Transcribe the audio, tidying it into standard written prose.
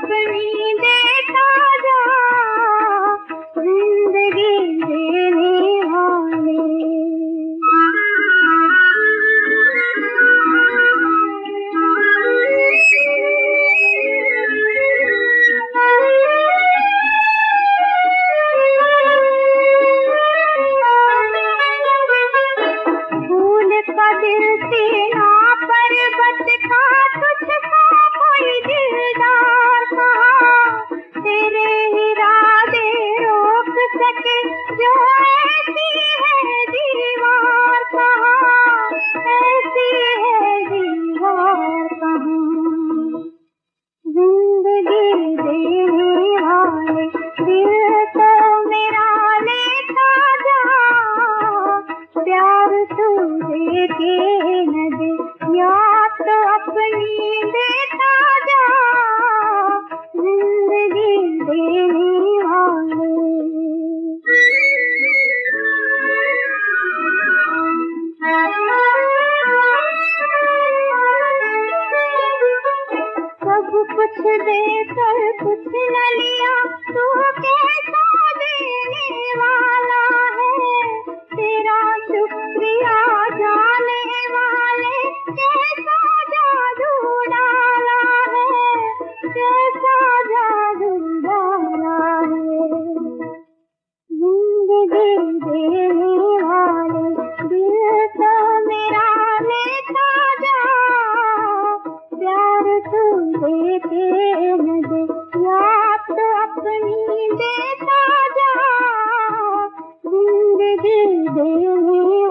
अपनी देता जा, जिंदगी देने वाले। फूल का दिल सीना पर्वत का, तुझको कोई दिलदार कहा, तेरे इरादे रोक सके जो ऐसी है दीवार कहा, ऐसी है दीवार कहा। जिंदगी देने वाले दिल तो मेरा लेता जा, प्यार तू दे के न दे या तो अपनी देता जा, जिंदगी देने वाले। सब कुछ देकर कुछ न लिया, तू कैसा देने वाला है, तेरा शुक्रिया जाने वाले, कैसा जादू डाला है, कैसा जादू डाला है। जिंदगी देने वाले दिल तो मेरा लेता जा, प्यार तू दे के न दे या तो अपनी देता जा, जिंदगी देने